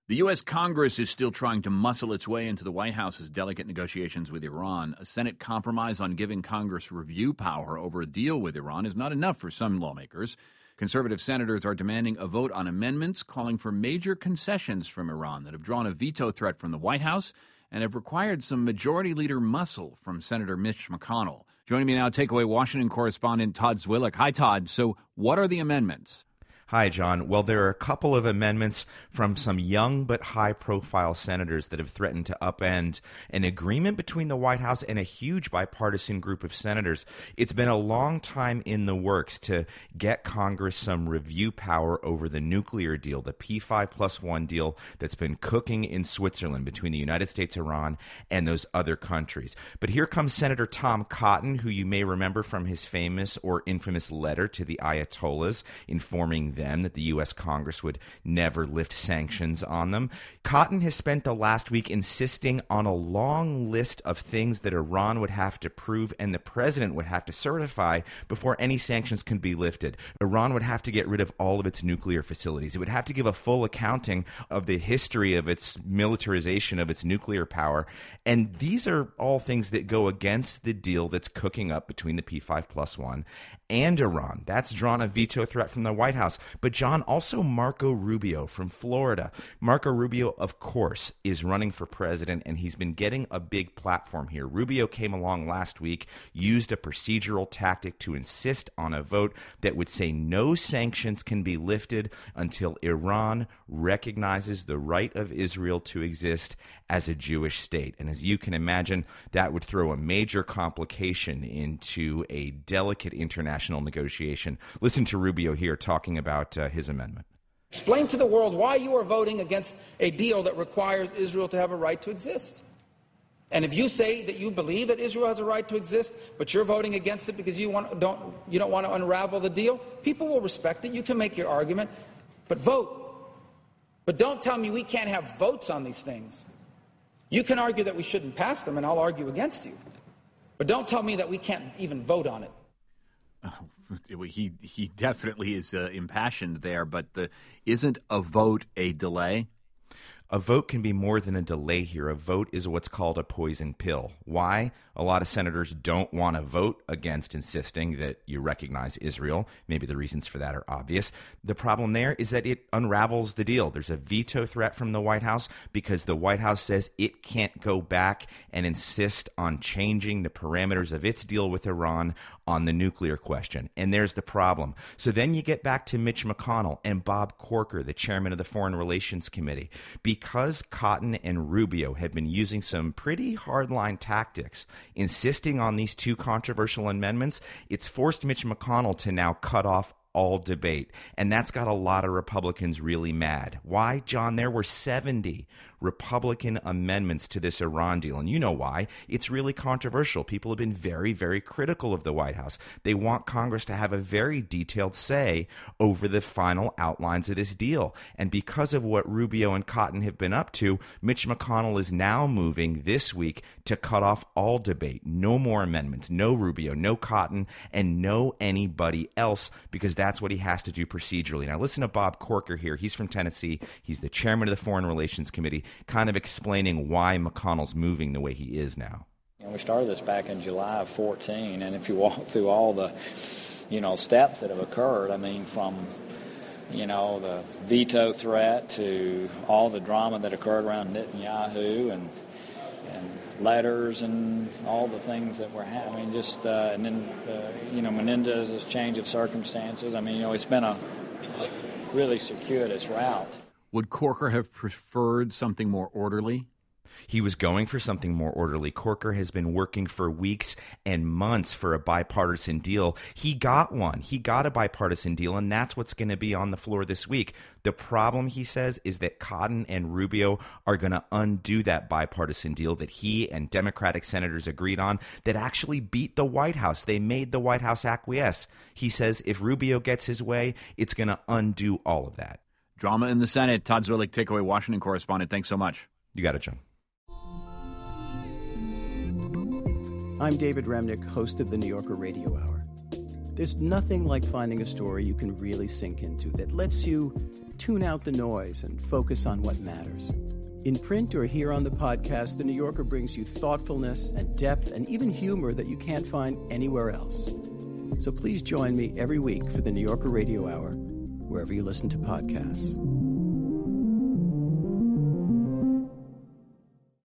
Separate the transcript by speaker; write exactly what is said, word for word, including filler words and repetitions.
Speaker 1: The U S. Congress is still trying to muscle its way into the White House's delicate negotiations with Iran. A Senate compromise on giving Congress review power over a deal with Iran is not enough for some lawmakers. Conservative senators are demanding a vote on amendments calling for major concessions from Iran that have drawn a veto threat from the White House and have required some Majority Leader muscle from Senator Mitch McConnell. Joining me now, Takeaway Washington correspondent Todd Zwillich. Hi, Todd. So what are the amendments?
Speaker 2: Hi, John. Well, there are a couple of amendments from some young but high-profile senators that have threatened to upend an agreement between the White House and a huge bipartisan group of senators. It's been a long time in the works to get Congress some review power over the nuclear deal, the P five plus one deal that's been cooking in Switzerland between the United States, Iran, and those other countries. But here comes Senator Tom Cotton, who you may remember from his famous or infamous letter to the Ayatollahs informing them that the U S. Congress would never lift sanctions on them. Cotton has spent the last week insisting on a long list of things that Iran would have to prove and the president would have to certify before any sanctions can be lifted. Iran would have to get rid of all of its nuclear facilities. It would have to give a full accounting of the history of its militarization of its nuclear power. And these are all things that go against the deal that's cooking up between the P five plus one and Iran. That's drawn a veto threat from the White House. But John, also Marco Rubio from Florida. Marco Rubio, of course, is running for president, and he's been getting a big platform here. Rubio came along last week, used a procedural tactic to insist on a vote that would say no sanctions can be lifted until Iran recognizes the right of Israel to exist as a Jewish state. And as you can imagine, that would throw a major complication into a delicate international negotiation. Listen to Rubio here talking about uh, his amendment.
Speaker 3: Explain to the world why you are voting against a deal that requires Israel to have a right to exist. And if you say that you believe that Israel has a right to exist, but you're voting against it because you want don't you don't want to unravel the deal, people will respect it. You can make your argument, but vote. But don't tell me we can't have votes on these things. You can argue that we shouldn't pass them, and I'll argue against you. But don't tell me that we can't even vote on it.
Speaker 1: Oh, he he definitely is uh, impassioned there, but the, isn't a vote a delay?
Speaker 2: A vote can be more than a delay here. A vote is what's called a poison pill. Why? A lot of senators don't want to vote against insisting that you recognize Israel. Maybe the reasons for that are obvious. The problem there is that it unravels the deal. There's a veto threat from the White House because the White House says it can't go back and insist on changing the parameters of its deal with Iran on the nuclear question. And there's the problem. So then you get back to Mitch McConnell and Bob Corker, the chairman of the Foreign Relations Committee. Because Cotton and Rubio had been using some pretty hardline tactics, insisting on these two controversial amendments, it's forced Mitch McConnell to now cut off all debate. And that's got a lot of Republicans really mad. Why, John? There were seventy Republican amendments to this Iran deal. And you know why. It's really controversial. People have been very, very critical of the White House. They want Congress to have a very detailed say over the final outlines of this deal. And because of what Rubio and Cotton have been up to, Mitch McConnell is now moving this week to cut off all debate. No more amendments. No Rubio, no Cotton, and no anybody else, because that's what he has to do procedurally. Now listen to Bob Corker here. He's from Tennessee. He's the chairman of the Foreign Relations Committee, kind of explaining why McConnell's moving the way he is now.
Speaker 4: And we started this back in July of fourteen, and if you walk through all the, you know, steps that have occurred, I mean, from, you know, the veto threat to all the drama that occurred around Netanyahu and and letters and all the things that were happening, just uh, and then uh, you know, Menendez's change of circumstances. I mean, you know, it's been a, a really circuitous route.
Speaker 1: Would Corker have preferred something more orderly?
Speaker 2: He was going for something more orderly. Corker has been working for weeks and months for a bipartisan deal. He got one. He got a bipartisan deal, and that's what's going to be on the floor this week. The problem, he says, is that Cotton and Rubio are going to undo that bipartisan deal that he and Democratic senators agreed on that actually beat the White House. They made the White House acquiesce. He says if Rubio gets his way, it's going to undo all of that.
Speaker 1: Drama in the Senate. Todd Zwillich, Takeaway Washington correspondent. Thanks so much.
Speaker 2: You got it, John.
Speaker 5: I'm David Remnick, host of the New Yorker Radio Hour. There's nothing like finding a story you can really sink into that lets you tune out the noise and focus on what matters. In print or here on the podcast, The New Yorker brings you thoughtfulness and depth and even humor that you can't find anywhere else. So please join me every week for The New Yorker Radio Hour, wherever you listen to podcasts.